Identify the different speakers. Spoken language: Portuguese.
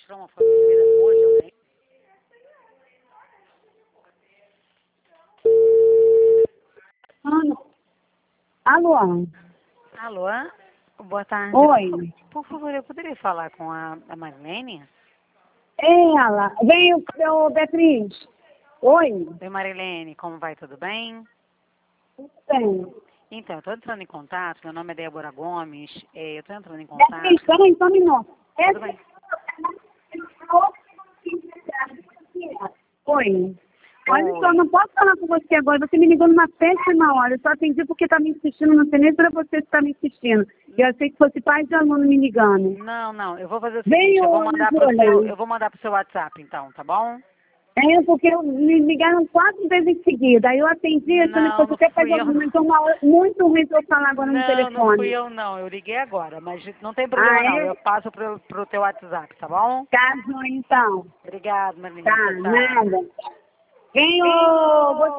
Speaker 1: tirar uma foto de vida hoje, alguém?
Speaker 2: Ana. Alô?
Speaker 1: Alô? Boa tarde.
Speaker 2: Oi.
Speaker 1: Por favor, eu poderia falar com a Marilene?
Speaker 2: Ela. Vem o Beatriz. Oi.
Speaker 1: Oi, Marilene, como vai? Tudo bem?
Speaker 2: Bem.
Speaker 1: Então, eu estou entrando em contato, meu nome é Débora Gomes, eu estou entrando em contato...
Speaker 2: Beatriz, peraí, só um minuto.
Speaker 1: Tudo bem.
Speaker 2: Oi. Olha só, não posso falar com você agora. Você me ligou numa péssima hora. Eu só atendi porque tá me insistindo. Não sei nem para você que tá me insistindo. Eu achei que fosse pai de aluno me ligando.
Speaker 1: Não, eu vou fazer o
Speaker 2: Vem,
Speaker 1: seguinte,
Speaker 2: Júlia.
Speaker 1: eu vou mandar pro seu WhatsApp, então, tá bom?
Speaker 2: Porque me ligaram 4 vezes em seguida. Aí eu atendi, achando que
Speaker 1: Não
Speaker 2: você quer
Speaker 1: fui
Speaker 2: fazer
Speaker 1: eu,
Speaker 2: alguma
Speaker 1: não.
Speaker 2: coisa uma hora muito ruim pra eu falar agora no
Speaker 1: Não fui
Speaker 2: telefone.
Speaker 1: eu, não. Eu liguei agora, mas não tem problema, não. Eu passo pro teu WhatsApp, tá bom?
Speaker 2: Caso então.
Speaker 1: Obrigado, Marilene.
Speaker 2: Tá,
Speaker 1: Tchau, tchau.
Speaker 2: nada. Vem, ô...